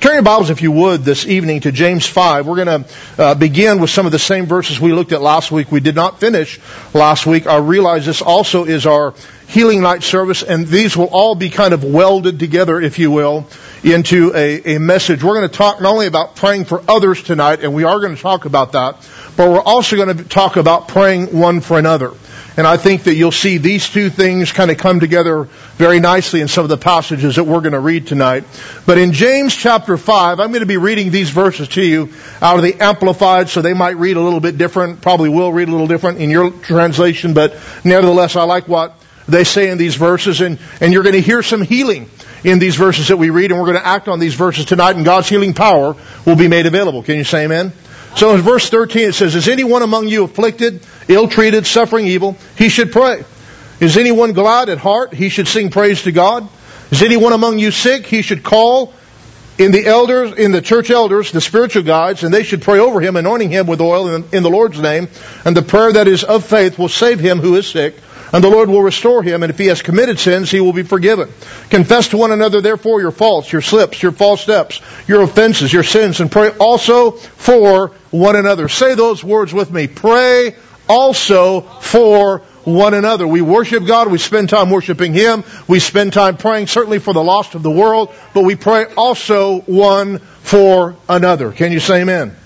Turn your Bibles, if you would, this evening to James 5. We're going to begin with some of the same verses we looked at last week. We did not finish last week. I realize this also is our healing night service, and these will all be kind of welded together, if you will, into a message. We're going to talk not only about praying for others tonight, and we are going to talk about that, but we're also going to talk about praying one for another. And I think that you'll see these two things kind of come together very nicely in some of the passages that we're going to read tonight. But in James chapter 5, I'm going to be reading these verses to you out of the Amplified, so they might read a little bit different, probably will read a little different in your translation, but nevertheless, I like what they say in these verses, and you're going to hear some healing in these verses that we read, and we're going to act on these verses tonight, and God's healing power will be made available. Can you say amen? So in verse 13 it says, "Is anyone among you afflicted, ill-treated, suffering evil? He should pray. Is anyone glad at heart? He should sing praise to God. Is anyone among you sick? He should call in the church elders, the spiritual guides, and they should pray over him, anointing him with oil in the Lord's name. And the prayer that is of faith will save him who is sick, and the Lord will restore him, and if he has committed sins, he will be forgiven. Confess to one another, therefore, your faults, your slips, your false steps, your offenses, your sins, and pray also for one another." Say those words with me. Pray also for one another. We worship God. We spend time worshiping Him. We spend time praying, certainly for the lost of the world, but we pray also one for another. Can you say amen?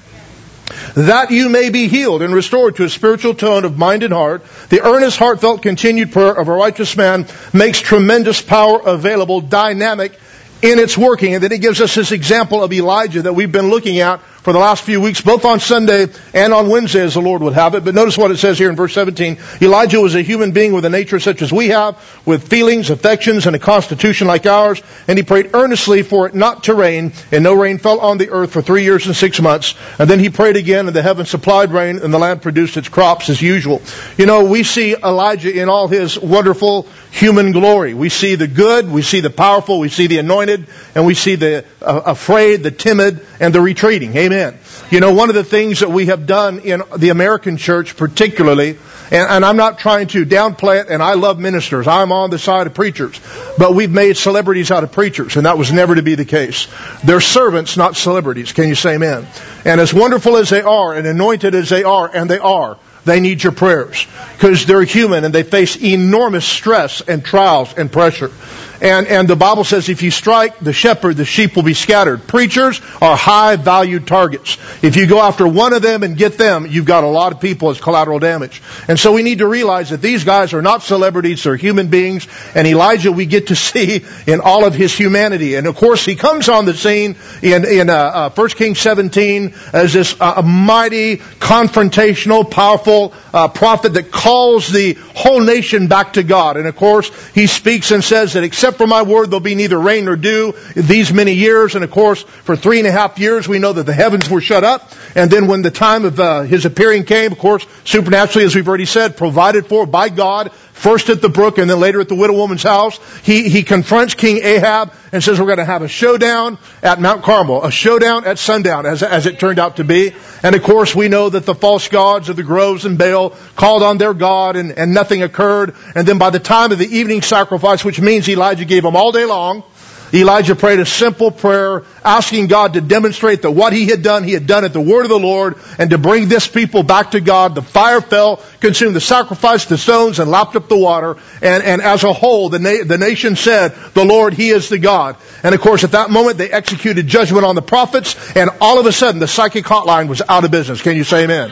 "That you may be healed and restored to a spiritual tone of mind and heart. The earnest, heartfelt, continued prayer of a righteous man makes tremendous power available, dynamic in its working." And then he gives us this example of Elijah that we've been looking at for the last few weeks, both on Sunday and on Wednesday as the Lord would have it. But notice what it says here in verse 17. "Elijah was a human being with a nature such as we have, with feelings, affections, and a constitution like ours. And he prayed earnestly for it not to rain, and no rain fell on the earth for 3 years and 6 months. And then he prayed again, and the heavens supplied rain, and the land produced its crops as usual." You know, we see Elijah in all his wonderful human glory. We see the good, we see the powerful, we see the anointed, and we see the afraid, the timid, and the retreating. Amen. You know, one of the things that we have done in the American church particularly, and I'm not trying to downplay it, and I love ministers. I'm on the side of preachers. But we've made celebrities out of preachers, and that was never to be the case. They're servants, not celebrities. Can you say amen? And as wonderful as they are, and anointed as they are, they need your prayers. Because they're human, and they face enormous stress and trials and pressure. And the Bible says if you strike the shepherd, the sheep will be scattered. Preachers are high-valued targets. If you go after one of them and get them, you've got a lot of people as collateral damage. And so we need to realize that these guys are not celebrities, they're human beings. And Elijah we get to see in all of his humanity. And of course he comes on the scene in 1 Kings 17 as this mighty, confrontational, powerful prophet that calls the whole nation back to God. And of course he speaks and says that except for my word, there'll be neither rain nor dew these many years. And of course, for 3.5 years, we know that the heavens were shut up. And then when the time of his appearing came, of course, supernaturally, as we've already said, provided for by God, first at the brook and then later at the widow woman's house, he confronts King Ahab and says we're going to have a showdown at Mount Carmel, a showdown at sundown, as it turned out to be. And of course, we know that the false gods of the groves and Baal called on their God and nothing occurred. And then by the time of the evening sacrifice, which means Elijah gave them all day long, Elijah prayed a simple prayer asking God to demonstrate that what he had done at the word of the Lord, and to bring this people back to God. The fire fell, consumed the sacrifice, the stones, and lapped up the water. And as a whole, the nation said, "The Lord, He is the God." And of course, at that moment, they executed judgment on the prophets, and all of a sudden, the psychic hotline was out of business. Can you say amen?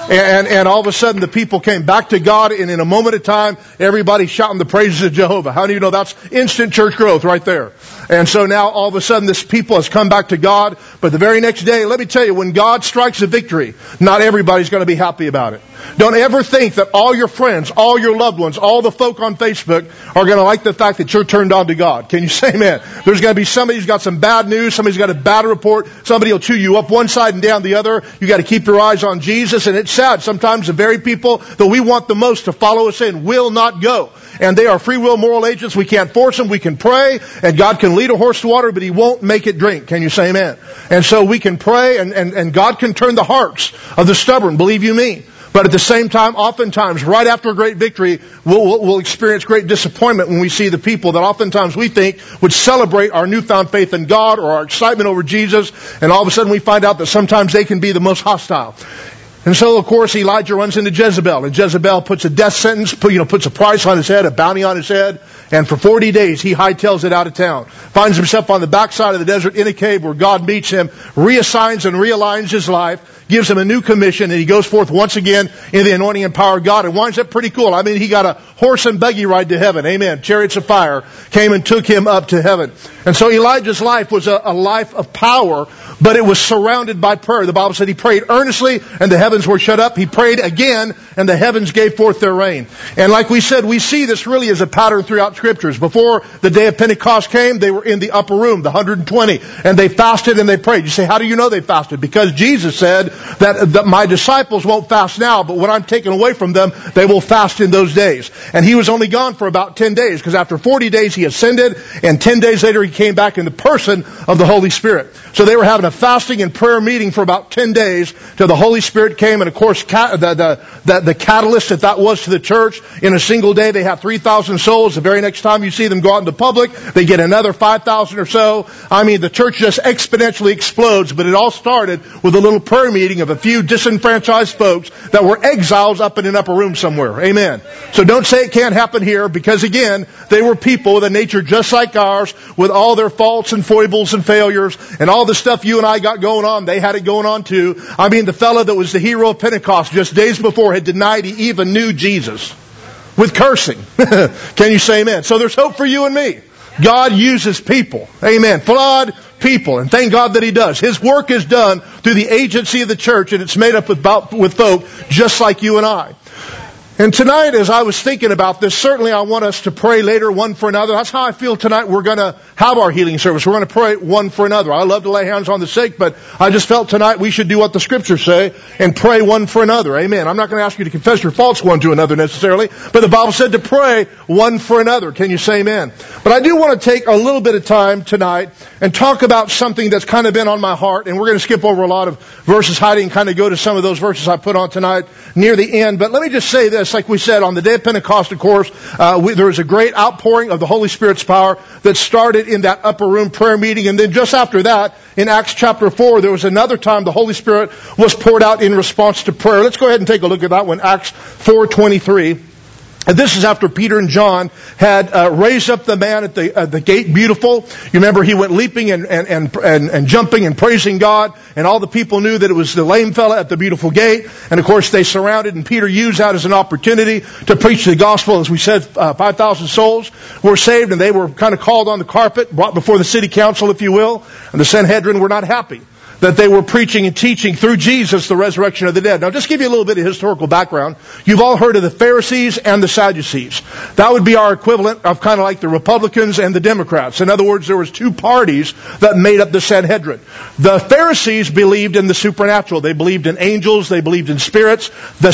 And all of a sudden, the people came back to God, and in a moment of time, everybody shouting the praises of Jehovah. How do you know that's instant church growth right there? And so now, all of a sudden, this people has come back to God. But the very next day, let me tell you, when God strikes a victory, not everybody's going to be happy about it. Don't ever think that all your friends, all your loved ones, all the folk on Facebook are going to like the fact that you're turned on to God. Can you say amen? There's going to be somebody who's got some bad news, somebody's got a bad report, somebody will chew you up one side and down the other. You got to keep your eyes on Jesus. And it's sad, sometimes the very people that we want the most to follow us in will not go. And they are free will moral agents. We can't force them. We can pray, and God can lead a horse to water, but He won't make it drink. Can you say amen? And so we can pray, and God can turn the hearts of the stubborn, believe you me. But at the same time, oftentimes, right after a great victory, we'll experience great disappointment when we see the people that oftentimes we think would celebrate our newfound faith in God or our excitement over Jesus, and all of a sudden we find out that sometimes they can be the most hostile. And so, of course, Elijah runs into Jezebel, and Jezebel puts a death sentence, puts a price on his head, a bounty on his head, and for 40 days he hightails it out of town. Finds himself on the backside of the desert in a cave where God meets him, reassigns and realigns his life, gives him a new commission, and he goes forth once again in the anointing and power of God, and winds up pretty cool. I mean, he got a horse and buggy ride to heaven. Amen. Chariots of fire came and took him up to heaven. And so Elijah's life was a life of power, but it was surrounded by prayer. The Bible said he prayed earnestly, and the heavens were shut up. He prayed again, and the heavens gave forth their rain. And like we said, we see this really as a pattern throughout Scriptures. Before the day of Pentecost came, they were in the upper room, the 120, and they fasted and they prayed. You say, how do you know they fasted? Because Jesus said that my disciples won't fast now, but when I'm taken away from them, they will fast in those days. And he was only gone for about 10 days, because after 40 days he ascended, and 10 days later he came back in the person of the Holy Spirit. So they were having a fasting and prayer meeting for about 10 days till the Holy Spirit came, and of course the catalyst that was to the church. In a single day they have 3,000 souls. The very next time you see them go out into public, they get another 5,000 or so. I mean, the church just exponentially explodes, but it all started with a little prayer meeting of a few disenfranchised folks that were exiles up in an upper room somewhere. Amen. So don't say it can't happen here, because again, they were people with a nature just like ours, with all their faults and foibles and failures, and all the stuff you and I got going on, they had it going on too. I mean, the fellow that was the hero of Pentecost just days before had denied he even knew Jesus with cursing. Can you say amen? So there's hope for you and me. God uses people. Amen. Flawed people. And thank God that He does. His work is done through the agency of the church, and it's made up with folk just like you and I. And tonight, as I was thinking about this, certainly I want us to pray later one for another. That's how I feel tonight we're going to have our healing service. We're going to pray one for another. I love to lay hands on the sick, but I just felt tonight we should do what the Scriptures say and pray one for another. Amen. I'm not going to ask you to confess your faults one to another necessarily, but the Bible said to pray one for another. Can you say amen? But I do want to take a little bit of time tonight and talk about something that's kind of been on my heart, and we're going to skip over a lot of verses, Heidi, and kind of go to some of those verses I put on tonight near the end. But let me just say this. Like we said, on the day of Pentecost, of course, there was a great outpouring of the Holy Spirit's power that started in that upper room prayer meeting. And then just after that, in Acts chapter 4, there was another time the Holy Spirit was poured out in response to prayer. Let's go ahead and take a look at that one, Acts 4:23. And this is after Peter and John had raised up the man at the gate, beautiful. You remember he went leaping and jumping and praising God, and all the people knew that it was the lame fella at the beautiful gate. And of course they surrounded, and Peter used that as an opportunity to preach the gospel. As we said, 5,000 souls were saved, and they were kind of called on the carpet, brought before the city council, if you will. And the Sanhedrin were not happy that they were preaching and teaching through Jesus the resurrection of the dead. Now, just give you a little bit of historical background. You've all heard of the Pharisees and the Sadducees. That would be our equivalent of kind of like the Republicans and the Democrats. In other words, there was two parties that made up the Sanhedrin. The Pharisees believed in the supernatural. They believed in angels. They believed in spirits. The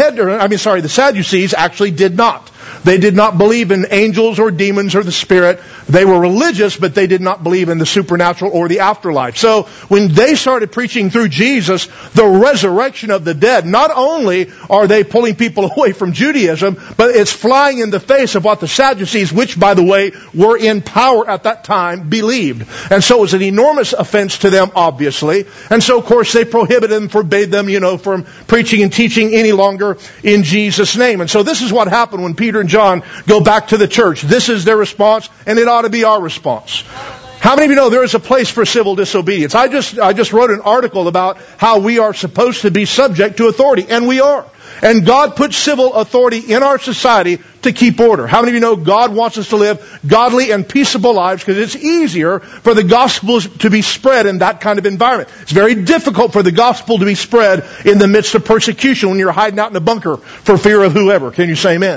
Sadducees actually did not. They did not believe in angels or demons or the Spirit. They were religious, but they did not believe in the supernatural or the afterlife. So when they started preaching through Jesus the resurrection of the dead, not only are they pulling people away from Judaism, but it's flying in the face of what the Sadducees, which, by the way, were in power at that time, believed. And so it was an enormous offense to them, obviously. And so, of course, they prohibited them, forbade them, from preaching and teaching any longer in Jesus' name. And so this is what happened when Peter and John go back to the church. This is their response, and it ought to be our response. How many of you know there is a place for civil disobedience? I just wrote an article about how we are supposed to be subject to authority, and we are. And God put civil authority in our society to keep order. How many of you know God wants us to live godly and peaceable lives, because it's easier for the gospel to be spread in that kind of environment. It's very difficult for the gospel to be spread in the midst of persecution when you're hiding out in a bunker for fear of whoever. Can you say amen?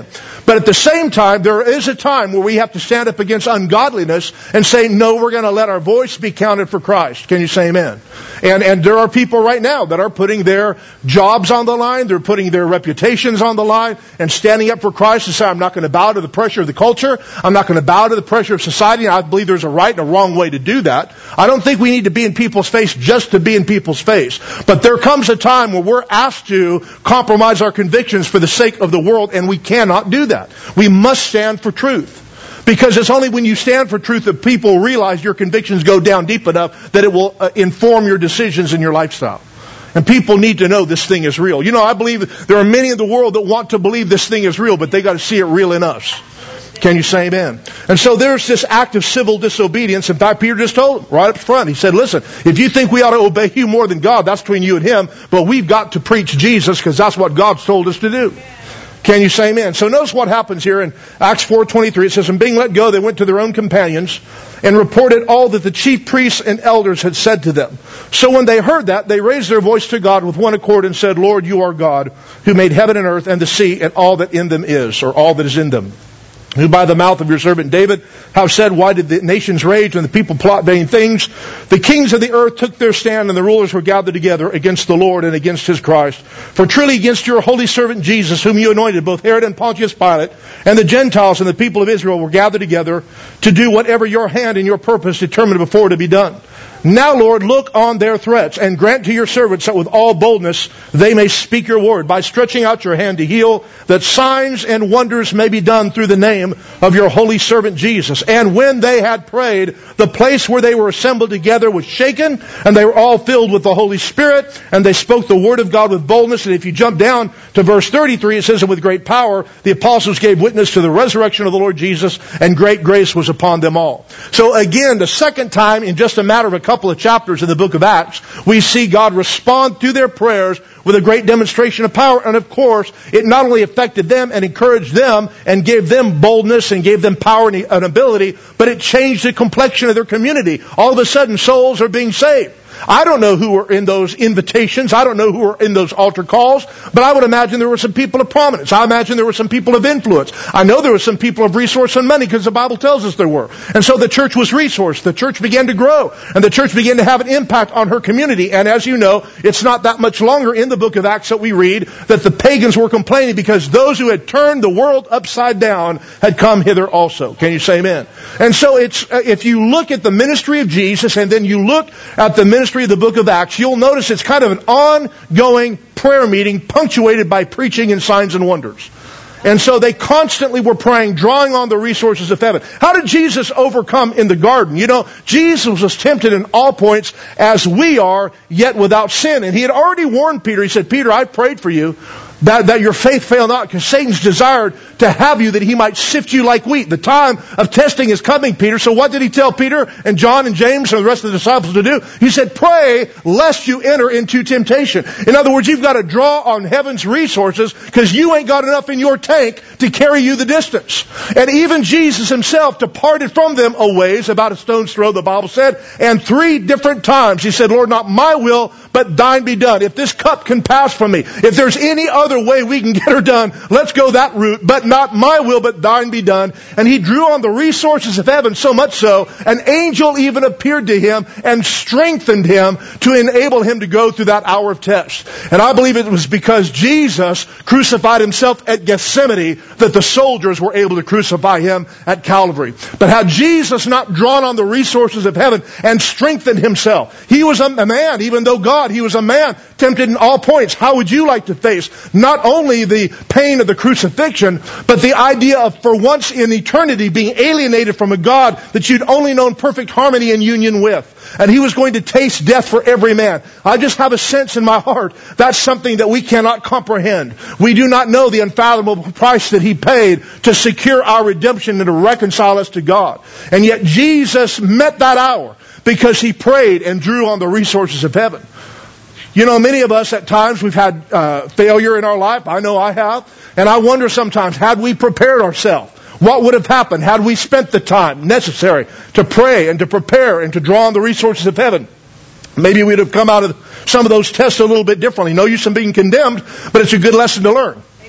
But at the same time, there is a time where we have to stand up against ungodliness and say, no, we're going to let our voice be counted for Christ. Can you say amen? And there are people right now that are putting their jobs on the line, they're putting their reputations on the line, and standing up for Christ and say, I'm not going to bow to the pressure of the culture, I'm not going to bow to the pressure of society, and I believe there's a right and a wrong way to do that. I don't think we need to be in people's face just to be in people's face. But there comes a time where we're asked to compromise our convictions for the sake of the world, and we cannot do that. We must stand for truth. Because it's only when you stand for truth that people realize your convictions go down deep enough that it will inform your decisions and your lifestyle. And people need to know this thing is real. You know, I believe there are many in the world that want to believe this thing is real, but they got to see it real in us. Can you say amen? And so there's this act of civil disobedience. In fact, Peter just told him right up front. He said, listen, if you think we ought to obey you more than God, that's between you and him. But we've got to preach Jesus because that's what God's told us to do. Can you say amen? So notice what happens here in Acts 4:23. It says, and being let go, they went to their own companions and reported all that the chief priests and elders had said to them. So when they heard that, they raised their voice to God with one accord and said, Lord, you are God, who made heaven and earth and the sea and all that in them is, or all that is in them. Who by the mouth of your servant David have said, why did the nations rage and the people plot vain things? The kings of the earth took their stand and the rulers were gathered together against the Lord and against his Christ. For truly against your holy servant Jesus, whom you anointed, both Herod and Pontius Pilate, and the Gentiles and the people of Israel were gathered together to do whatever your hand and your purpose determined before to be done. Now, Lord, look on their threats and grant to your servants that with all boldness they may speak your word by stretching out your hand to heal, that signs and wonders may be done through the name of your holy servant Jesus. And when they had prayed, the place where they were assembled together was shaken, and they were all filled with the Holy Spirit, and they spoke the word of God with boldness. And if you jump down to verse 33, it says, and with great power the apostles gave witness to the resurrection of the Lord Jesus, and great grace was upon them all. So again, the second time in just a matter of a couple of chapters in the book of Acts, we see God respond to their prayers with a great demonstration of power. And of course, it not only affected them and encouraged them and gave them boldness and gave them power and ability, but it changed the complexion of their community. All of a sudden, souls are being saved. I don't know who were in those invitations. I don't know who were in those altar calls, but I would imagine there were some people of prominence. I imagine there were some people of influence. I know there were some people of resource and money because the Bible tells us there were. And so the church was resourced. The church began to grow, and the church began to have an impact on her community. And as you know, it's not that much longer in the book of Acts that we read that the pagans were complaining because those who had turned the world upside down had come hither also. Can you say amen? And so it's, if you look at the ministry of Jesus and then you look at the ministry of the book of Acts, you'll notice it's kind of an ongoing prayer meeting punctuated by preaching and signs and wonders. And so they constantly were praying, drawing on the resources of heaven. How did Jesus overcome in the garden? You know, Jesus was tempted in all points as we are, yet without sin. And he had already warned Peter. He said, Peter, I prayed for you that your faith fail not, because Satan's desired to have you that he might sift you like wheat. The time of testing is coming, Peter. So what did he tell Peter and John and James and the rest of the disciples to do? He said, pray lest you enter into temptation. In other words, you've got to draw on heaven's resources because you ain't got enough in your tank to carry you the distance. And even Jesus himself departed from them a ways, about a stone's throw, the Bible said, and 3 different times he said, Lord, not my will, but thine be done. If this cup can pass from me, if there's any other way we can get her done, let's go that route, but not my will, but thine be done. And he drew on the resources of heaven, so much so, an angel even appeared to him and strengthened him to enable him to go through that hour of test. And I believe it was because Jesus crucified himself at Gethsemane that the soldiers were able to crucify him at Calvary. But had Jesus not drawn on the resources of heaven and strengthened himself, he was a man, even though God, he was a man tempted in all points. How would you like to face not only the pain of the crucifixion, but the idea of for once in eternity being alienated from a God that you'd only known perfect harmony and union with? And he was going to taste death for every man. I just have a sense in my heart that's something that we cannot comprehend. We do not know the unfathomable price that he paid to secure our redemption and to reconcile us to God. And yet Jesus met that hour because he prayed and drew on the resources of heaven. You know, many of us at times we've had failure in our life. I know I have. And I wonder sometimes, had we prepared ourselves, what would have happened had we spent the time necessary to pray and to prepare and to draw on the resources of heaven? Maybe we'd have come out of some of those tests a little bit differently. No use in being condemned, but it's a good lesson to learn.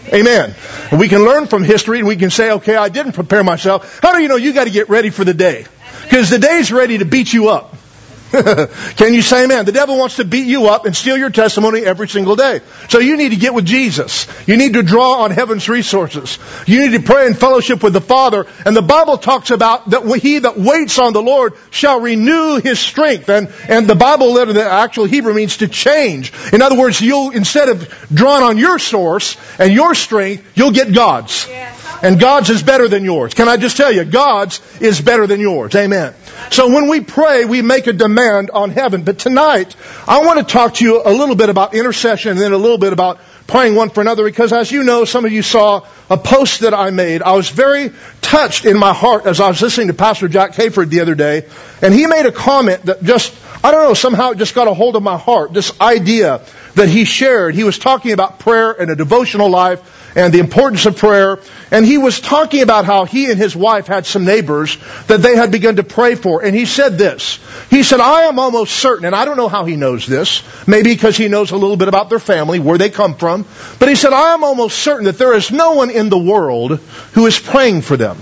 Amen. And we can learn from history and we can say, okay, I didn't prepare myself. How do you know you got to get ready for the day? Because the day's ready to beat you up. Can you say amen? The devil wants to beat you up and steal your testimony every single day. So you need to get with Jesus. You need to draw on heaven's resources. You need to pray in fellowship with the Father. And the Bible talks about that he that waits on the Lord shall renew his strength. And the Bible letter, the actual Hebrew means to change. In other words, you'll, instead of drawing on your source and your strength, you'll get God's. And God's is better than yours. Can I just tell you, God's is better than yours. Amen. So when we pray, we make a demand on heaven. But tonight, I want to talk to you a little bit about intercession and then a little bit about praying one for another. Because as you know, some of you saw a post that I made. I was very touched in my heart as I was listening to Pastor Jack Hayford the other day. And he made a comment that just, I don't know, somehow it just got a hold of my heart. This idea that he shared. He was talking about prayer and a devotional life and the importance of prayer. And he was talking about how he and his wife had some neighbors that they had begun to pray for. And he said this. He said, I am almost certain, and I don't know how he knows this, maybe because he knows a little bit about their family, where they come from. But he said, I am almost certain that there is no one in the world who is praying for them.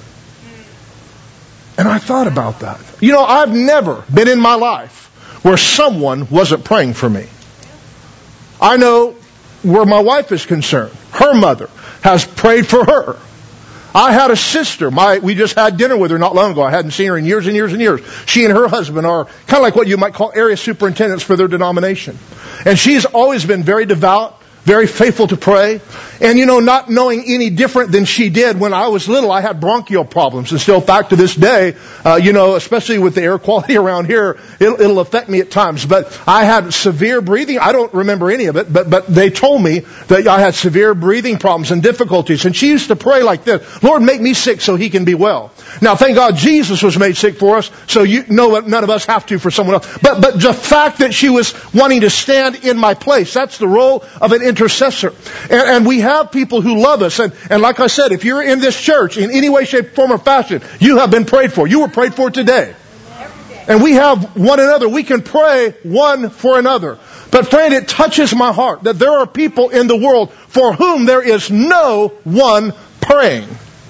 And I thought about that. You know, I've never been in my life where someone wasn't praying for me. I know where my wife is concerned. Her mother has prayed for her. I had a sister. We just had dinner with her not long ago. I hadn't seen her in years and years and years. She and her husband are kind of like what you might call area superintendents for their denomination. And she's always been very devout, very faithful to pray. And you know, not knowing any different than she did when I was little, I had bronchial problems. And still, back to this day, especially with the air quality around here, it'll affect me at times. But I had severe breathing. I don't remember any of it, but they told me that I had severe breathing problems and difficulties. And she used to pray like this, Lord, make me sick so he can be well. Now, thank God Jesus was made sick for us, so you know none of us have to for someone else. But the fact that she was wanting to stand in my place, that's the role of an intercessor. And we have people who love us. And like I said, if you're in this church in any way, shape, form, or fashion, you have been prayed for. You were prayed for today. And we have one another. We can pray one for another. But friend, it touches my heart that there are people in the world for whom there is no one praying.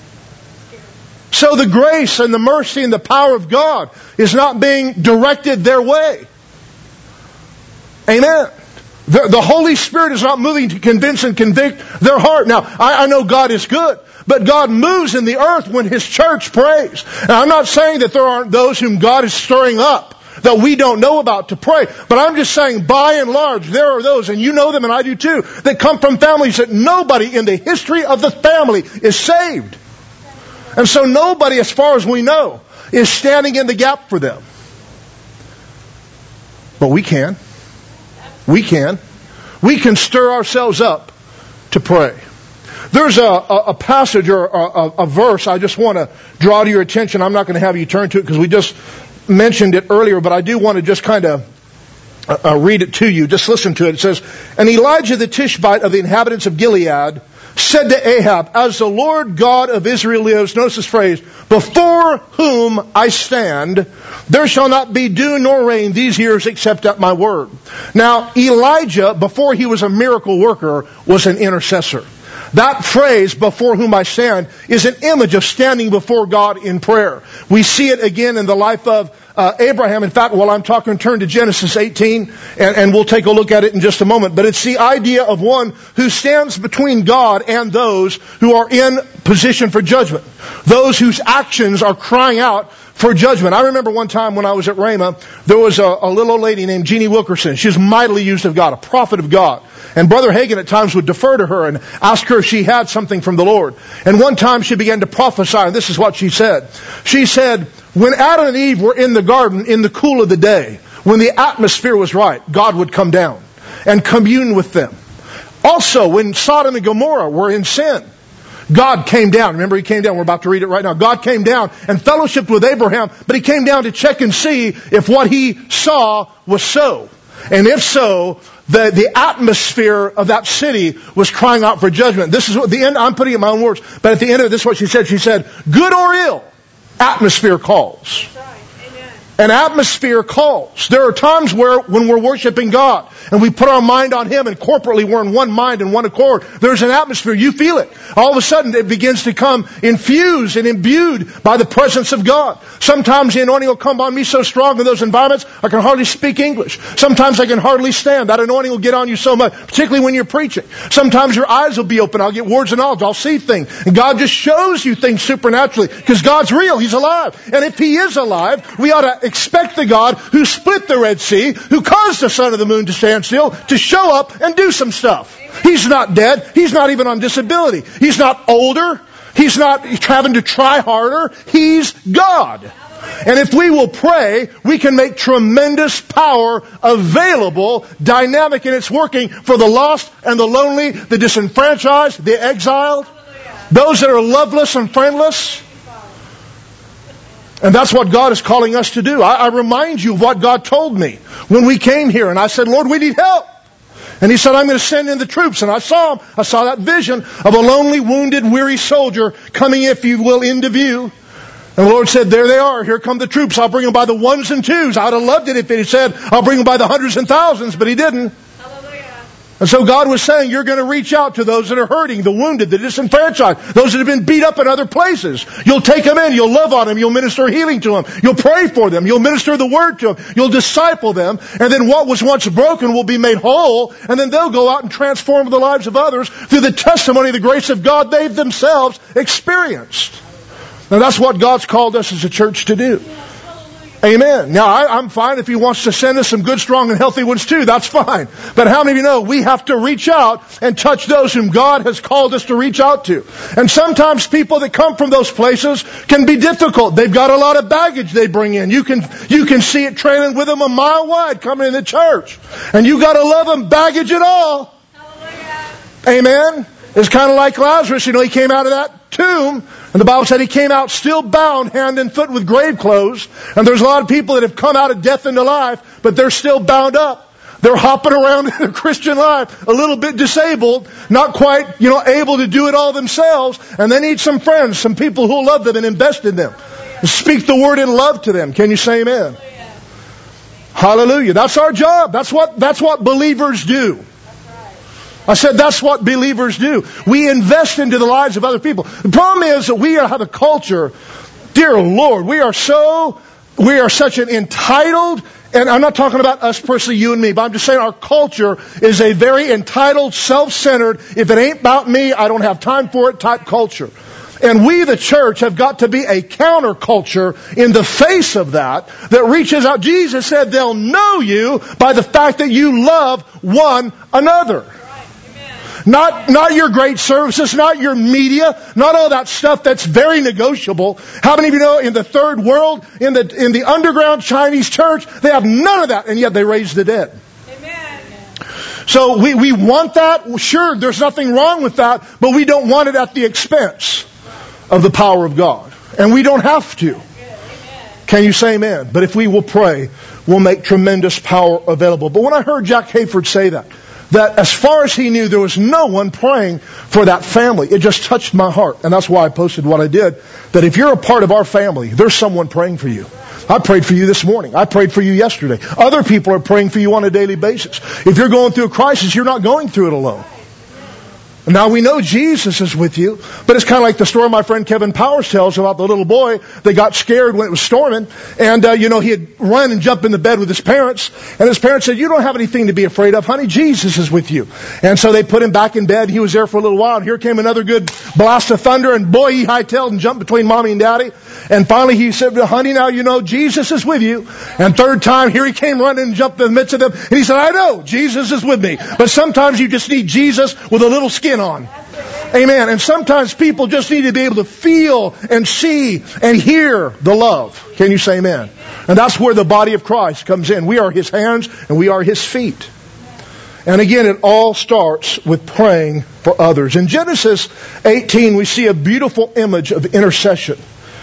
So the grace and the mercy and the power of God is not being directed their way. Amen. The Holy Spirit is not moving to convince and convict their heart. Now, I know God is good, but God moves in the earth when His church prays. And I'm not saying that there aren't those whom God is stirring up that we don't know about to pray. But I'm just saying, by and large, there are those, and you know them and I do too, that come from families that nobody in the history of the family is saved. And so nobody, as far as we know, is standing in the gap for them. But we can. We can. We can stir ourselves up to pray. There's a passage or a verse I just want to draw to your attention. I'm not going to have you turn to it because we just mentioned it earlier, but I do want to just kind of read it to you. Just listen to it. It says, And Elijah the Tishbite of the inhabitants of Gilead said to Ahab, As the Lord God of Israel lives, notice this phrase, before whom I stand, there shall not be dew nor rain these years except at my word. Now, Elijah, before he was a miracle worker, was an intercessor. That phrase, before whom I stand, is an image of standing before God in prayer. We see it again in the life of Abraham. In fact, while I'm talking, turn to Genesis 18, and we'll take a look at it in just a moment. But it's the idea of one who stands between God and those who are in position for judgment. Those whose actions are crying out for judgment. I remember one time when I was at Rhema, there was a little old lady named Jeannie Wilkerson. She was mightily used of God, a prophet of God. And Brother Hagin at times would defer to her and ask her if she had something from the Lord. And one time she began to prophesy, and this is what she said. She said, when Adam and Eve were in the garden in the cool of the day, when the atmosphere was right, God would come down and commune with them. Also, when Sodom and Gomorrah were in sin, God came down. Remember, He came down. We're about to read it right now. God came down and fellowshiped with Abraham, but He came down to check and see if what He saw was so. And if so, the atmosphere of that city was crying out for judgment. This is what the end, I'm putting it in my own words, but at the end of this is what she said. She said, good or ill, atmosphere calls. That's right. Amen. An atmosphere calls. There are times when we're worshiping God and we put our mind on Him and corporately we're in one mind and one accord. There's an atmosphere. You feel it. All of a sudden it begins to come infused and imbued by the presence of God. Sometimes the anointing will come on me so strong in those environments I can hardly speak English. Sometimes I can hardly stand. That anointing will get on you so much, particularly when you're preaching. Sometimes your eyes will be open. I'll get words of knowledge. I'll see things. And God just shows you things supernaturally because God's real. He's alive. And if He is alive, we ought to expect the God who split the Red Sea, who caused the sun and the moon to stand still, to show up and do some stuff. He's not dead. He's not even on disability. He's not older. He's not having to try harder. He's God. And if we will pray, we can make tremendous power available, dynamic in its working for the lost and the lonely, the disenfranchised, the exiled, those that are loveless and friendless. And that's what God is calling us to do. I remind you of what God told me when we came here. And I said, Lord, we need help. And He said, I'm going to send in the troops. And I saw that vision of a lonely, wounded, weary soldier coming, if you will, into view. And the Lord said, there they are. Here come the troops. I'll bring them by the ones and twos. I would have loved it if He said, I'll bring them by the hundreds and thousands. But He didn't. And so God was saying, you're going to reach out to those that are hurting, the wounded, the disenfranchised, those that have been beat up in other places. You'll take them in. You'll love on them. You'll minister healing to them. You'll pray for them. You'll minister the word to them. You'll disciple them. And then what was once broken will be made whole. And then they'll go out and transform the lives of others through the testimony of the grace of God they've themselves experienced. Now that's what God's called us as a church to do. Amen. Now, I'm fine if He wants to send us some good, strong, and healthy ones too. That's fine. But how many of you know we have to reach out and touch those whom God has called us to reach out to? And sometimes people that come from those places can be difficult. They've got a lot of baggage they bring in. You can see it trailing with them a mile wide coming into church. And you got to love them, baggage and all. Amen. It's kind of like Lazarus. He came out of that tomb, and the Bible said he came out still bound hand and foot with grave clothes. And there's a lot of people that have come out of death into life, but they're still bound up. They're hopping around in their Christian life, a little bit disabled, not quite, able to do it all themselves. And they need some friends, some people who will love them and invest in them. Speak the word in love to them. Can you say amen? Hallelujah. That's our job. That's what believers do. I said that's what believers do. We invest into the lives of other people. The problem is that we have a culture, dear Lord, we are such an entitled, and I'm not talking about us personally, you and me, but I'm just saying our culture is a very entitled, self-centered, if it ain't about me, I don't have time for it type culture. And we, the church, have got to be a counterculture in the face of that reaches out. Jesus said they'll know you by the fact that you love one another. Not your great services, not your media, not all that stuff that's very negotiable. How many of you know in the third world, in the underground Chinese church, they have none of that, and yet they raise the dead. Amen. So we want that. Sure, there's nothing wrong with that, but we don't want it at the expense of the power of God. And we don't have to. Can you say amen? But if we will pray, we'll make tremendous power available. But when I heard Jack Hayford say that as far as he knew, there was no one praying for that family. It just touched my heart. And that's why I posted what I did. That if you're a part of our family, there's someone praying for you. I prayed for you this morning. I prayed for you yesterday. Other people are praying for you on a daily basis. If you're going through a crisis, you're not going through it alone. Now we know Jesus is with you, but it's kind of like the story my friend Kevin Powers tells about the little boy that got scared when it was storming. And, he had run and jumped in the bed with his parents. And his parents said, you don't have anything to be afraid of, honey. Jesus is with you. And so they put him back in bed. He was there for a little while. And here came another good blast of thunder. And boy, he hightailed and jumped between mommy and daddy. And finally he said, honey, now you know Jesus is with you. And third time, here he came running and jumped in the midst of them. And he said, I know, Jesus is with me. But sometimes you just need Jesus with a little skin on. Amen. And sometimes people just need to be able to feel and see and hear the love. Can you say amen? And that's where the body of Christ comes in. We are His hands and we are His feet. And again, it all starts with praying for others. In Genesis 18, we see a beautiful image of intercession.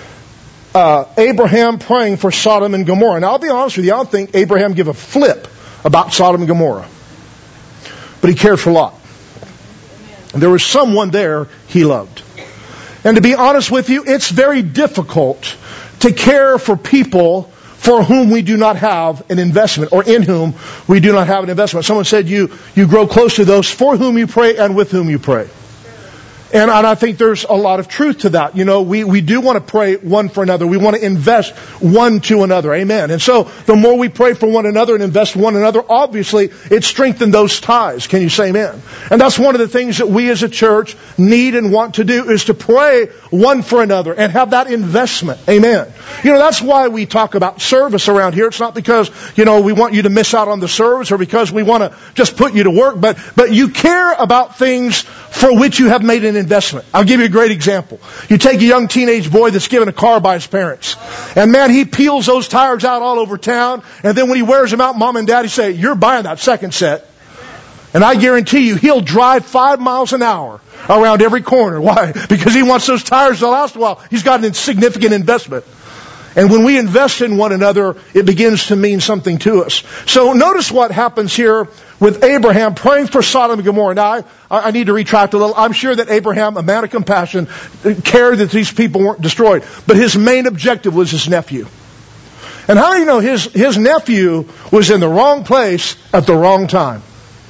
Abraham praying for Sodom and Gomorrah. Now, I'll be honest with you, I don't think Abraham gave a flip about Sodom and Gomorrah. But he cared for Lot. And there was someone there he loved. And to be honest with you, it's very difficult to care for people for whom we do not have an investment, or in whom we do not have an investment. Someone said you grow close to those for whom you pray and with whom you pray. And I think there's a lot of truth to that. You know, we do want to pray one for another. We want to invest one to another. Amen. And so the more we pray for one another and invest one another, obviously it strengthens those ties. Can you say amen? And that's one of the things that we as a church need and want to do, is to pray one for another and have that investment. Amen. You know, that's why we talk about service around here. It's not because, you know, we want you to miss out on the service or because we want to just put you to work, but you care about things for which you have made an investment. I'll give you a great example. You take a young teenage boy that's given a car by his parents. And man, he peels those tires out all over town. And then when he wears them out, mom and daddy say, you're buying that second set. And I guarantee you, he'll drive 5 miles an hour around every corner. Why? Because he wants those tires to last a while. He's got a significant investment. And when we invest in one another, it begins to mean something to us. So notice what happens here with Abraham praying for Sodom and Gomorrah. Now, I need to retract a little. I'm sure that Abraham, a man of compassion, cared that these people weren't destroyed. But his main objective was his nephew. And how do you know his nephew was in the wrong place at the wrong time?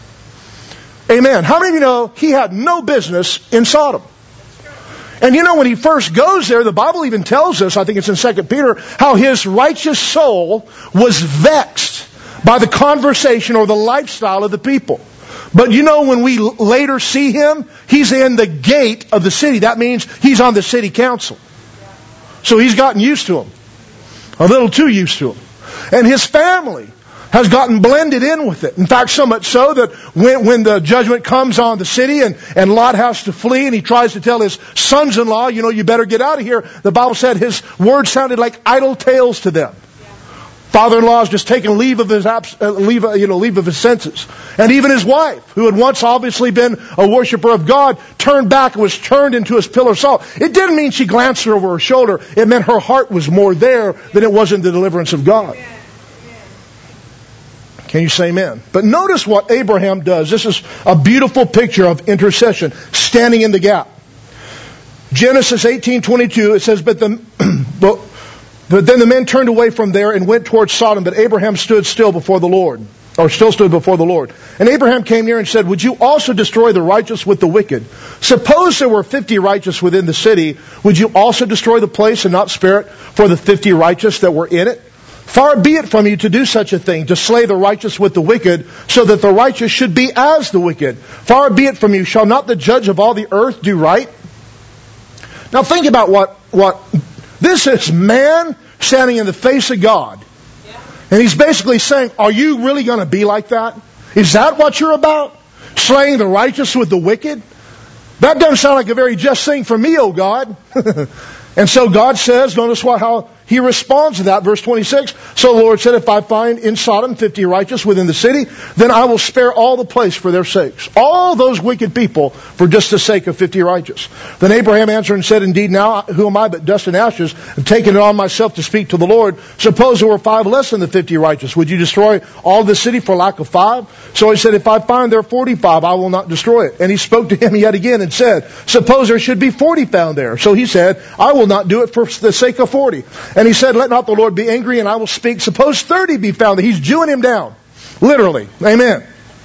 Amen. How many of you know he had no business in Sodom? And you know, when he first goes there, the Bible even tells us, I think it's in 2 Peter, how his righteous soul was vexed by the conversation or the lifestyle of the people. But you know, when we later see him, he's in the gate of the city. That means he's on the city council. So he's gotten used to him. A little too used to him. And his family has gotten blended in with it. In fact, so much so that when the judgment comes on the city and Lot has to flee and he tries to tell his sons-in-law, you know, you better get out of here, the Bible said his words sounded like idle tales to them. Father-in-law has just taken leave of his leave of his senses. And even his wife, who had once obviously been a worshiper of God, turned back and was turned into his pillar of salt. It didn't mean she glanced over her shoulder. It meant her heart was more there than it was in the deliverance of God. Can you say amen? But notice what Abraham does. This is a beautiful picture of intercession, standing in the gap. Genesis 18:22, it says, But then the men turned away from there and went towards Sodom, but Abraham stood still before the Lord, or still stood before the Lord. And Abraham came near and said, Would you also destroy the righteous with the wicked? Suppose there were 50 righteous within the city. Would you also destroy the place and not spare it for the 50 righteous that were in it? Far be it from you to do such a thing, to slay the righteous with the wicked, so that the righteous should be as the wicked. Far be it from you. Shall not the judge of all the earth do right? Now think about what this is, man standing in the face of God. And he's basically saying, are you really going to be like that? Is that what you're about? Slaying the righteous with the wicked? That doesn't sound like a very just thing for me, oh God. And so God says, notice how he responds to that. Verse 26, So the Lord said, If I find in Sodom 50 righteous within the city, then I will spare all the place for their sakes. All those wicked people for just the sake of 50 righteous. Then Abraham answered and said, Indeed, now who am I but dust and ashes, and taking it on myself to speak to the Lord? Suppose there were 5 less than the 50 righteous. Would you destroy all the city for lack of 5? So he said, If I find there 45, I will not destroy it. And he spoke to him yet again and said, Suppose there should be 40 found there. So he said, I will not do it for the sake of 40. And he said, Let not the Lord be angry, and I will speak. Suppose 30 be found there. He's Jewing him down. Literally. Amen.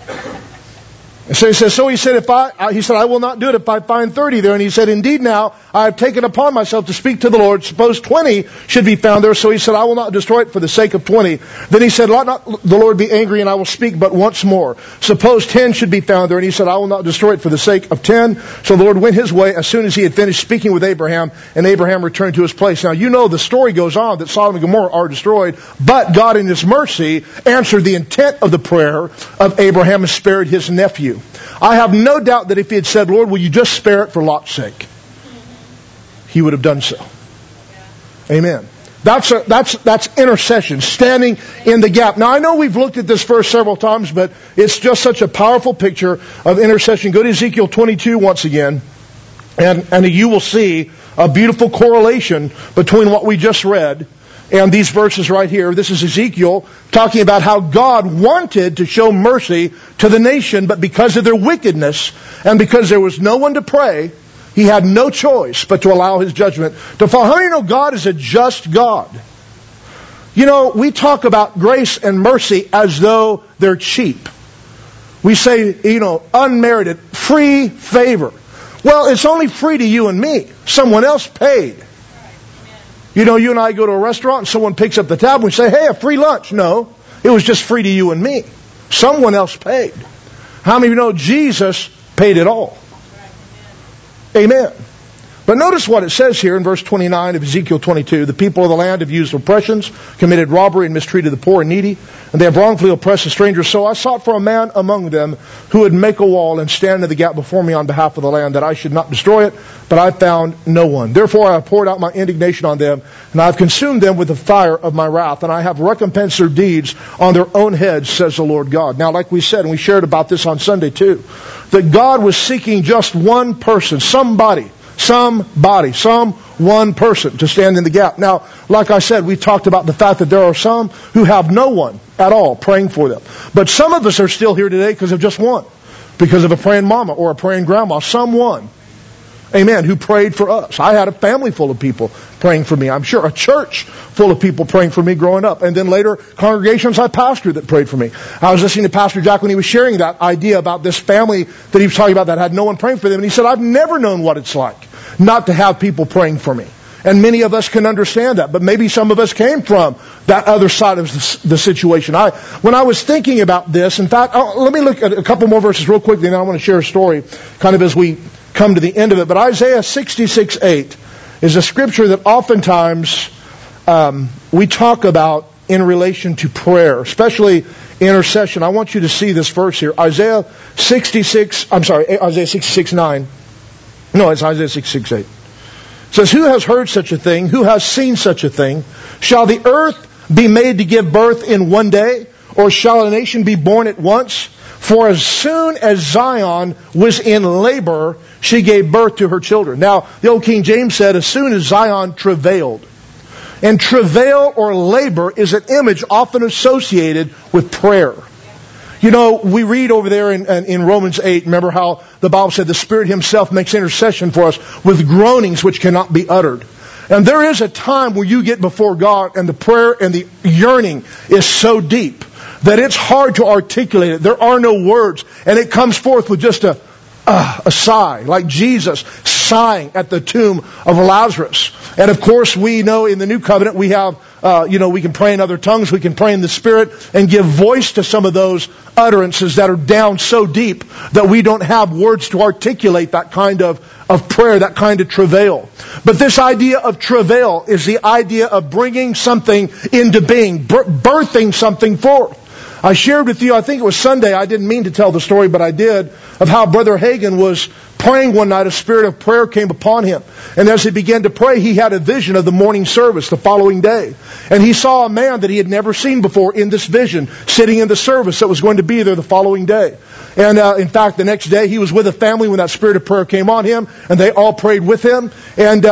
And so he says, he said, I will not do it if I find 30 there. And he said, Indeed, now I have taken upon myself to speak to the Lord. Suppose 20 should be found there. So he said, I will not destroy it for the sake of 20. Then he said, Let not the Lord be angry, and I will speak but once more. Suppose 10 should be found there. And he said, I will not destroy it for the sake of 10. So the Lord went his way as soon as he had finished speaking with Abraham, and Abraham returned to his place. Now you know the story goes on that Sodom and Gomorrah are destroyed, but God in his mercy answered the intent of the prayer of Abraham and spared his nephew. I have no doubt that if he had said, Lord, will you just spare it for Lot's sake, he would have done so. Amen. That's intercession, standing in the gap. Now I know we've looked at this verse several times, but it's just such a powerful picture of intercession. Go to Ezekiel 22 once again, and you will see a beautiful correlation between what we just read and these verses right here. This is Ezekiel talking about how God wanted to show mercy to the nation, but because of their wickedness and because there was no one to pray, he had no choice but to allow his judgment to fall. How many know God is a just God? You know, we talk about grace and mercy as though they're cheap. We say, you know, unmerited, free favor. Well, it's only free to you and me. Someone else paid. You know, you and I go to a restaurant and someone picks up the tab and we say, hey, a free lunch. No, it was just free to you and me. Someone else paid. How many of you know Jesus paid it all? Amen. But notice what it says here in verse 29 of Ezekiel 22. The people of the land have used oppressions, committed robbery, and mistreated the poor and needy, and they have wrongfully oppressed the strangers. So I sought for a man among them who would make a wall and stand in the gap before me on behalf of the land, that I should not destroy it, but I found no one. Therefore I have poured out my indignation on them, and I have consumed them with the fire of my wrath, and I have recompensed their deeds on their own heads, says the Lord God. Now, like we said, and we shared about this on Sunday too, that God was seeking just one person, some one person to stand in the gap. Now, like I said, we talked about the fact that there are some who have no one at all praying for them. But some of us are still here today because of just one. Because of a praying mama or a praying grandma. Someone, amen, who prayed for us. I had a family full of people praying for me. I'm sure a church full of people praying for me growing up. And then later, congregations I pastored that prayed for me. I was listening to Pastor Jack when he was sharing that idea about this family that he was talking about that had no one praying for them. And he said, I've never known what it's like not to have people praying for me. And many of us can understand that. But maybe some of us came from that other side of the situation. When I was thinking about this, in fact, let me look at a couple more verses real quickly, and then I want to share a story kind of as we come to the end of it. But Isaiah 66:8 is a scripture that oftentimes we talk about in relation to prayer, especially intercession. I want you to see this verse here. Isaiah 66:9. No, it's Isaiah 66:8. It says, who has heard such a thing? Who has seen such a thing? Shall the earth be made to give birth in one day? Or shall a nation be born at once? For as soon as Zion was in labor, she gave birth to her children. Now, the old King James said, as soon as Zion travailed. And travail or labor is an image often associated with prayer. You know, we read over there in Romans 8, remember how the Bible said the Spirit Himself makes intercession for us with groanings which cannot be uttered. And there is a time where you get before God and the prayer and the yearning is so deep that it's hard to articulate it. There are no words. And it comes forth with just a sigh, like Jesus sighing at the tomb of Lazarus. And of course, we know in the New Covenant we have, we can pray in other tongues, we can pray in the Spirit and give voice to some of those utterances that are down so deep that we don't have words to articulate that kind of prayer, that kind of travail. But this idea of travail is the idea of bringing something into being, birthing something forth. I shared with you, I think it was Sunday, I didn't mean to tell the story, but I did, of how Brother Hagin was praying one night. A spirit of prayer came upon him. And as he began to pray, he had a vision of the morning service the following day. And he saw a man that he had never seen before in this vision, sitting in the service that was going to be there the following day. And in fact, the next day, he was with a family when that spirit of prayer came on him, and they all prayed with him. And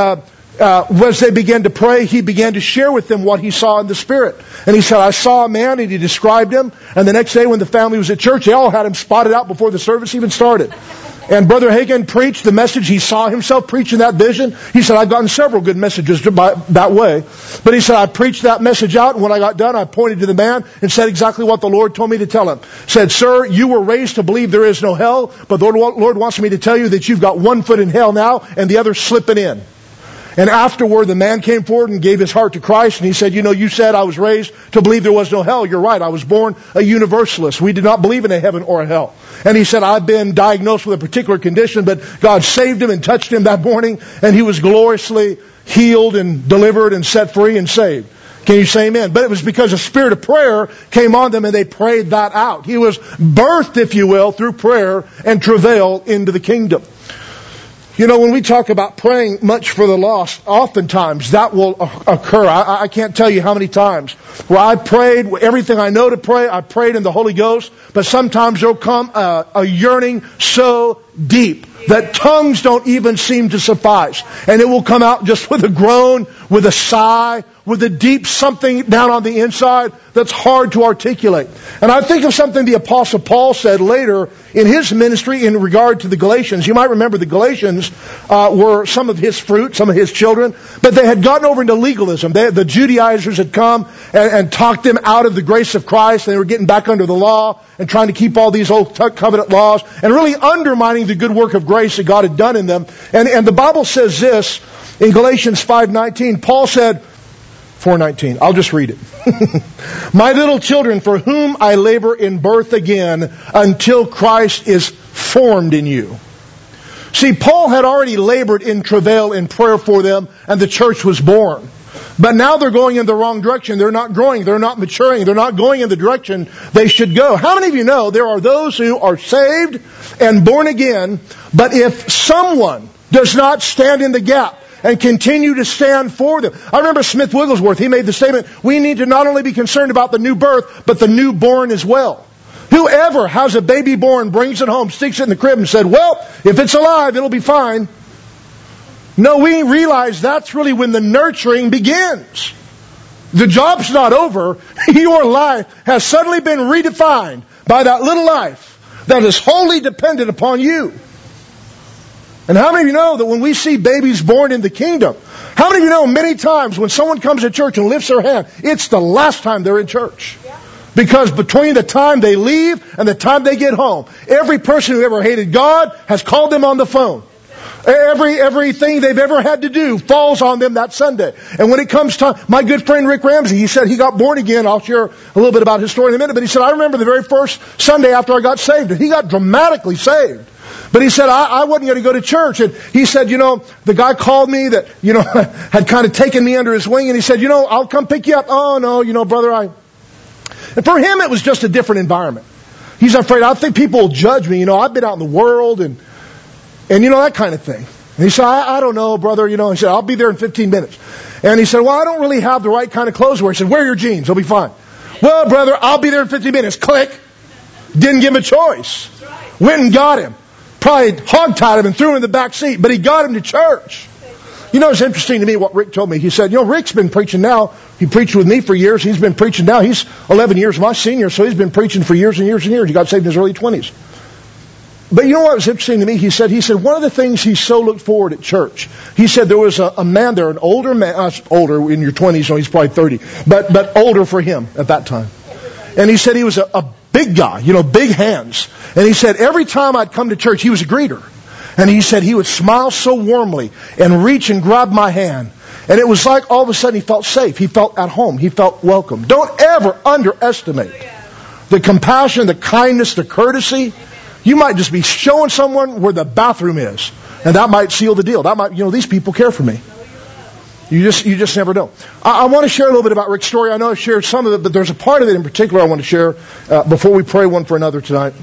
as they began to pray, he began to share with them what he saw in the Spirit. And he said, I saw a man, and he described him. And the next day when the family was at church, they all had him spotted out before the service even started. And Brother Hagin preached the message. He saw himself preaching that vision. He said, I've gotten several good messages that way. But he said, I preached that message out, and when I got done, I pointed to the man and said exactly what the Lord told me to tell him. Said, sir, you were raised to believe there is no hell, but the Lord wants me to tell you that you've got one foot in hell now, and the other slipping in. And afterward, the man came forward and gave his heart to Christ. And he said, you said I was raised to believe there was no hell. You're right. I was born a universalist. We did not believe in a heaven or a hell. And he said, I've been diagnosed with a particular condition, but God saved him and touched him that morning. And he was gloriously healed and delivered and set free and saved. Can you say amen? But it was because a spirit of prayer came on them and they prayed that out. He was birthed, if you will, through prayer and travail into the kingdom. You know, when we talk about praying much for the lost, oftentimes that will occur. I can't tell you how many times where I prayed everything I know to pray. I prayed in the Holy Ghost, but sometimes there'll come a yearning so deep that tongues don't even seem to suffice. And it will come out just with a groan, with a sigh, with a deep something down on the inside that's hard to articulate. And I think of something the Apostle Paul said later in his ministry in regard to the Galatians. You might remember the Galatians were some of his fruit, some of his children, but they had gotten over into legalism. The Judaizers had come and talked them out of the grace of Christ. They were getting back under the law and trying to keep all these old covenant laws and really undermining the good work of grace that God had done in them. And the Bible says this in Galatians 5:19. Paul said, 4:19. I'll just read it. My little children, for whom I labor in birth again until Christ is formed in you. See, Paul had already labored in travail in prayer for them, and the church was born. But now they're going in the wrong direction. They're not growing. They're not maturing. They're not going in the direction they should go. How many of you know there are those who are saved and born again, but if someone does not stand in the gap and continue to stand for them. I remember Smith Wigglesworth, he made the statement, we need to not only be concerned about the new birth, but the newborn as well. Whoever has a baby born, brings it home, sticks it in the crib and said, well, if it's alive, it'll be fine. No, we realize that's really when the nurturing begins. The job's not over. Your life has suddenly been redefined by that little life that is wholly dependent upon you. And how many of you know that when we see babies born in the kingdom, how many of you know many times when someone comes to church and lifts their hand, it's the last time they're in church? Because between the time they leave and the time they get home, every person who ever hated God has called them on the phone. Everything they've ever had to do falls on them that Sunday. And when it comes time, my good friend Rick Ramsey, he said he got born again. I'll share a little bit about his story in a minute. But he said, I remember the very first Sunday after I got saved. And he got dramatically saved. But he said, I wasn't going to go to church. And he said, the guy called me that, had kind of taken me under his wing. And he said, I'll come pick you up. Oh, no, brother, And for him, it was just a different environment. He's afraid, I think people will judge me. I've been out in the world and that kind of thing. And he said, I don't know, brother. He said, I'll be there in 15 minutes. And he said, well, I don't really have the right kind of clothes to wear. He said, wear your jeans. They'll be fine. Well, brother, I'll be there in 15 minutes. Click. Didn't give him a choice. Went and got him. Probably hogtied him and threw him in the back seat. But he got him to church. It's interesting to me what Rick told me. He said, Rick's been preaching now. He preached with me for years. He's been preaching now. He's 11 years my senior, so he's been preaching for years and years and years. He got saved in his early 20s. But you know what was interesting to me? He said one of the things he so looked forward at church. He said there was a man there, an older man, older in your 20s, so he's probably 30, but older for him at that time. And he said he was a big guy, big hands. And he said every time I'd come to church, he was a greeter. And he said he would smile so warmly and reach and grab my hand. And it was like all of a sudden he felt safe. He felt at home. He felt welcome. Don't ever underestimate the compassion, the kindness, the courtesy. You might just be showing someone where the bathroom is. And that might seal the deal. That might, these people care for me. You just never know. I want to share a little bit about Rick's story. I know I've shared some of it, but there's a part of it in particular I want to share before we pray one for another tonight.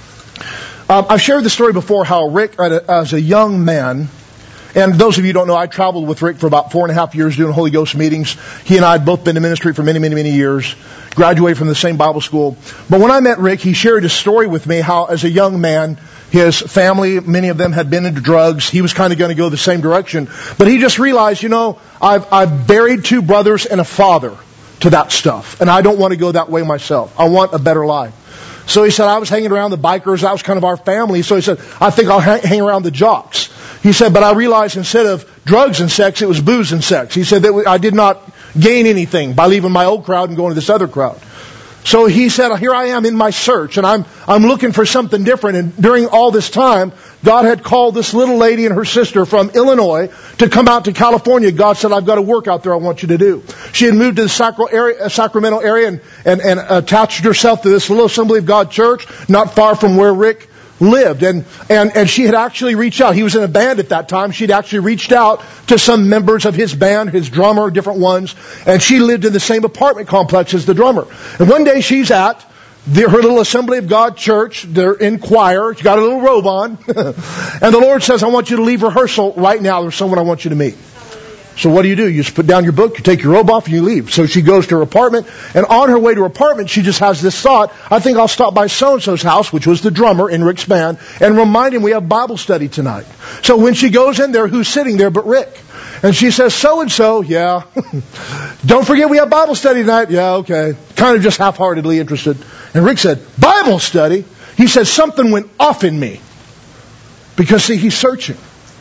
I've shared the story before how Rick, as a young man, and those of you who don't know, I traveled with Rick for about 4.5 years doing Holy Ghost meetings. He and I had both been in ministry for many, many, many years. Graduated from the same Bible school. But when I met Rick, he shared his story with me how as a young man, his family, many of them had been into drugs. He was kind of going to go the same direction. But he just realized, I've buried 2 brothers and a father to that stuff. And I don't want to go that way myself. I want a better life. So he said, I was hanging around the bikers. That was kind of our family. So he said, I think I'll hang around the jocks. He said, but I realized instead of drugs and sex, it was booze and sex. He said that I did not gain anything by leaving my old crowd and going to this other crowd. So he said, here I am in my search, and I'm looking for something different. And during all this time, God had called this little lady and her sister from Illinois to come out to California. God said, I've got a work out there I want you to do. She had moved to the Sacramento area and attached herself to this little Assembly of God church, not far from where Rick lived. And she had actually reached out. He was in a band at that time. She'd actually reached out to some members of his band, his drummer, different ones. And she lived in the same apartment complex as the drummer. And one day she's at her little Assembly of God church. They're in choir. She's got a little robe on. And the Lord says, I want you to leave rehearsal right now. There's someone I want you to meet. So what do? You just put down your book, you take your robe off, and you leave. So she goes to her apartment, and on her way to her apartment, she just has this thought, I think I'll stop by so-and-so's house, which was the drummer in Rick's band, and remind him we have Bible study tonight. So when she goes in there, who's sitting there but Rick? And she says, so-and-so, yeah. Don't forget we have Bible study tonight. Yeah, okay. Kind of just half-heartedly interested. And Rick said, Bible study? He said, something went off in me. Because, see, he's searching.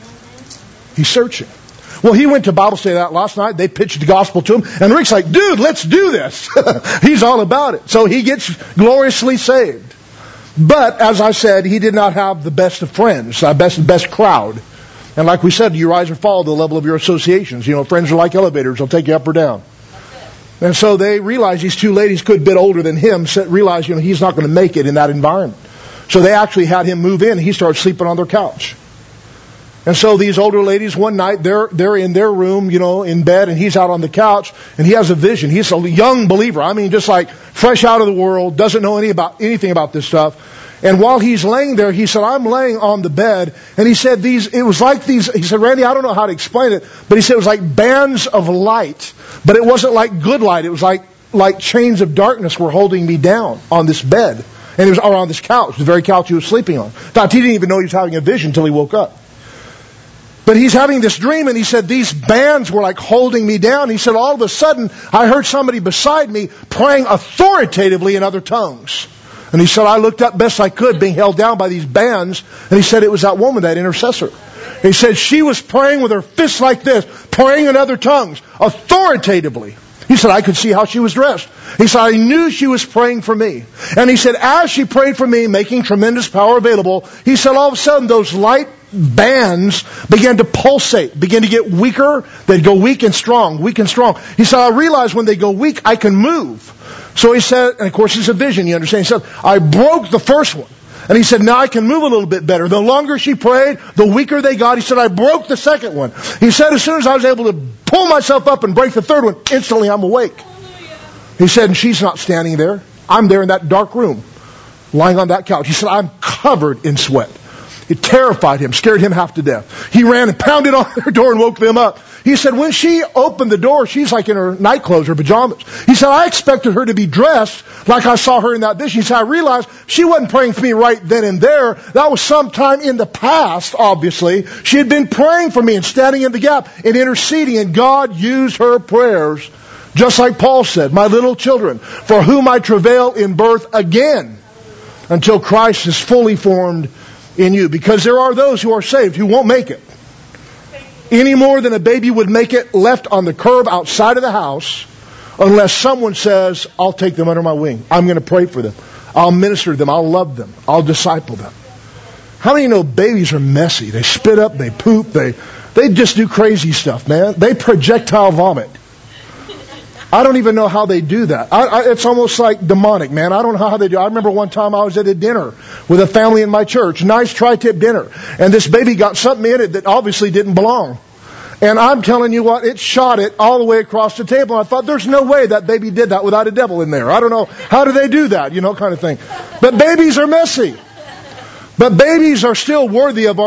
He's searching. Well, he went to Bible study that last night. They pitched the gospel to him. And Rick's like, dude, let's do this. He's all about it. So he gets gloriously saved. But, as I said, he did not have the best of friends, best crowd. And like we said, you rise or fall to the level of your associations. You know, friends are like elevators. They'll take you up or down. And so they realized these two ladies, could a bit older than him, realized, you know, he's not going to make it in that environment. So they actually had him move in. He started sleeping on their couch. And so these older ladies, one night, they're in their room, you know, in bed, and he's out on the couch, and he has a vision. He's a young believer. I mean, just like fresh out of the world, doesn't know anything about this stuff. And while he's laying there, he said, I'm laying on the bed, and he said he said, Randy, I don't know how to explain it, but he said it was like bands of light, but it wasn't like good light. It was like chains of darkness were holding me down on this bed. And it was on this couch, the very couch he was sleeping on. In fact, he didn't even know he was having a vision until he woke up. But he's having this dream, and he said, these bands were like holding me down. He said, all of a sudden, I heard somebody beside me praying authoritatively in other tongues. And he said, I looked up best I could, being held down by these bands. And he said, it was that woman, that intercessor. He said, she was praying with her fists like this, praying in other tongues, authoritatively. He said, I could see how she was dressed. He said, I knew she was praying for me. And he said, as she prayed for me, making tremendous power available, he said, all of a sudden, those light bands began to pulsate, began to get weaker. They'd go weak and strong, weak and strong. He said, I realized when they go weak, I can move. So he said, and of course it's a vision, you understand. He said, I broke the first one. And he said, now I can move a little bit better. The longer she prayed, the weaker they got. He said, I broke the second one. He said, as soon as I was able to pull myself up and break the third one, instantly I'm awake. He said, and she's not standing there. I'm there in that dark room, lying on that couch. He said, I'm covered in sweat. It terrified him, scared him half to death. He ran and pounded on their door and woke them up. He said, when she opened the door, she's like in her night clothes, her pajamas. He said, I expected her to be dressed like I saw her in that vision. He said, I realized she wasn't praying for me right then and there. That was sometime in the past, obviously. She had been praying for me and standing in the gap and interceding, and God used her prayers, just like Paul said, my little children, for whom I travail in birth again, until Christ is fully formed in you. Because there are those who are saved who won't make it any more than a baby would make it left on the curb outside of the house, unless someone says, I'll take them under my wing. I'm going to pray for them. I'll minister to them. I'll love them. I'll disciple them. How many know babies are messy? They spit up, they poop, they just do crazy stuff, man. They projectile vomit. I don't even know how they do that. It's almost like demonic, man. I don't know how they do it. I remember one time I was at a dinner with a family in my church, nice tri-tip dinner, and this baby got something in it that obviously didn't belong. And I'm telling you what, it shot it all the way across the table. And I thought, there's no way that baby did that without a devil in there. I don't know, how do they do that, you know, kind of thing. But babies are messy. But babies are still worthy of our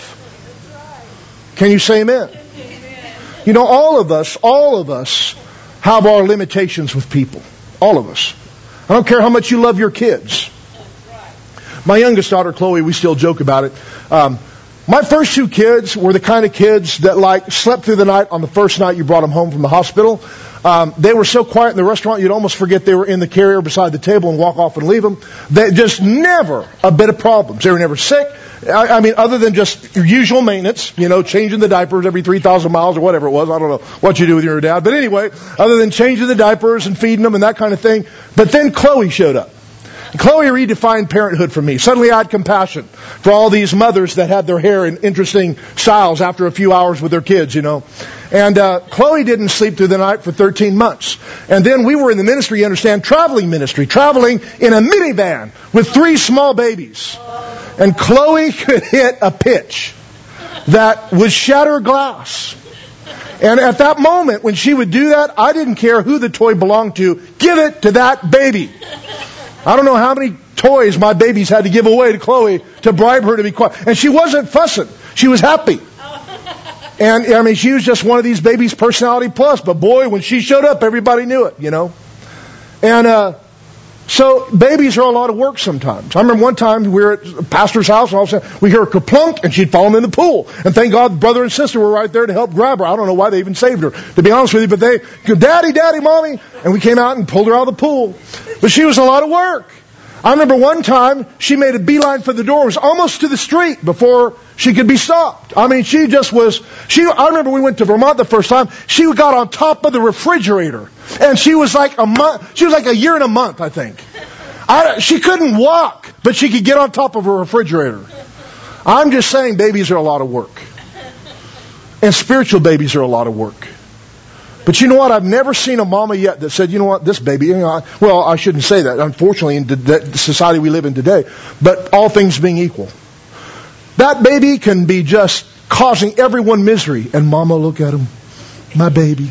love. Can you say amen? You know, all of us have our limitations with people. All of us. I don't care how much you love your kids. My youngest daughter, Chloe, we still joke about it. My first two kids were the kind of kids that like slept through the night on the first night you brought them home from the hospital. They were so quiet in the restaurant you'd almost forget they were in the carrier beside the table and walk off and leave them. They just never a bit of problems. They were never sick. I mean, other than just usual maintenance, you know, changing the diapers every 3,000 miles or whatever it was. I don't know what you do with your dad. But anyway, other than changing the diapers and feeding them and that kind of thing. But then Chloe showed up. Chloe redefined parenthood for me. Suddenly I had compassion for all these mothers that had their hair in interesting styles after a few hours with their kids, you know. And Chloe didn't sleep through the night for 13 months. And then we were in the ministry, you understand, traveling ministry, traveling in a minivan with 3 small babies. And Chloe could hit a pitch that would shatter glass. And at that moment, when she would do that, I didn't care who the toy belonged to. Give it to that baby. I don't know how many toys my babies had to give away to Chloe to bribe her to be quiet. And she wasn't fussing. She was happy. And I mean, she was just one of these babies, personality plus. But boy, when she showed up, everybody knew it, you know. And so babies are a lot of work sometimes. I remember one time we were at a pastor's house, and all of a sudden we hear her kerplunk, and she'd fallen in the pool. And thank God, brother and sister were right there to help grab her. I don't know why they even saved her, to be honest with you. But they go, Daddy, Daddy, Mommy, and we came out and pulled her out of the pool. But she was a lot of work. I remember one time she made a beeline for the door. It was almost to the street before she could be stopped. I mean, she just was, I remember we went to Vermont the first time. She got on top of the refrigerator. And she was like a year and a month, I think. She couldn't walk, but she could get on top of a refrigerator. I'm just saying babies are a lot of work. And spiritual babies are a lot of work. But you know what? I've never seen a mama yet that said, you know what, this baby, well, I shouldn't say that, unfortunately, in the society we live in today. But all things being equal, that baby can be just causing everyone misery. And mama, look at him. My baby.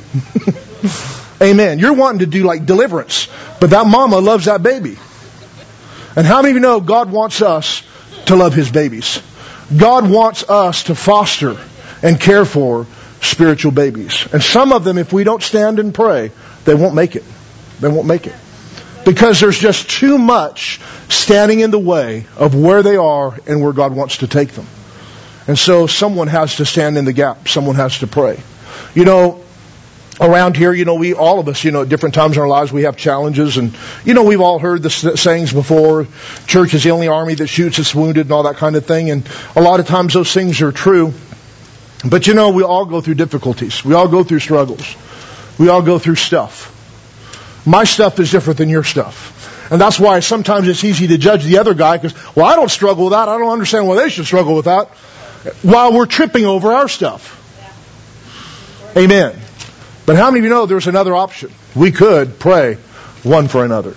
Amen. You're wanting to do like deliverance. But that mama loves that baby. And how many of you know God wants us to love His babies? God wants us to foster and care for spiritual babies. And some of them, if we don't stand and pray, they won't make it. They won't make it. Because there's just too much standing in the way of where they are and where God wants to take them. And so someone has to stand in the gap. Someone has to pray. You know, around here, you know, all of us, you know, at different times in our lives, we have challenges. And, you know, we've all heard the sayings before. Church is the only army that shoots its wounded and all that kind of thing. And a lot of times those things are true. But you know, we all go through difficulties. We all go through struggles. We all go through stuff. My stuff is different than your stuff. And that's why sometimes it's easy to judge the other guy because, well, I don't struggle with that. I don't understand why they should struggle with that. While we're tripping over our stuff. Amen. But how many of you know there's another option? We could pray one for another.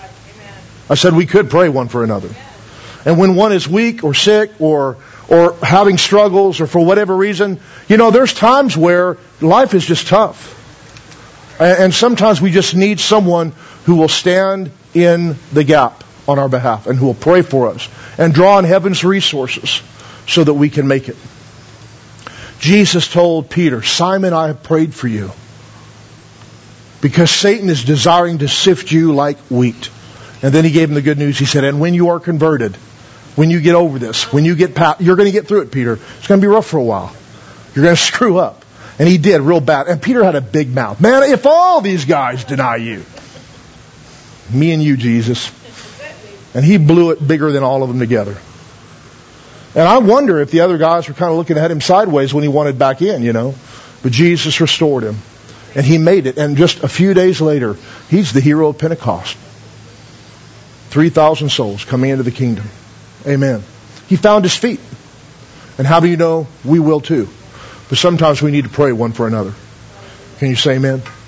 I said we could pray one for another. And when one is weak or sick or having struggles or for whatever reason, you know, there's times where life is just tough. And sometimes we just need someone who will stand in the gap on our behalf and who will pray for us and draw on heaven's resources so that we can make it. Jesus told Peter, Simon, I have prayed for you because Satan is desiring to sift you like wheat. And then he gave him the good news. He said, and when you are converted, when you get over this, when you get past, you're going to get through it, Peter. It's going to be rough for a while. You're going to screw up. And he did real bad. And Peter had a big mouth. Man, if all these guys deny you, me and you, Jesus. And he blew it bigger than all of them together. And I wonder if the other guys were kind of looking at him sideways when he wanted back in, you know. But Jesus restored him. And he made it. And just a few days later, he's the hero of Pentecost. 3,000 souls coming into the kingdom. Amen. He found his feet. And how do you know? We will too. But sometimes we need to pray one for another. Can you say amen?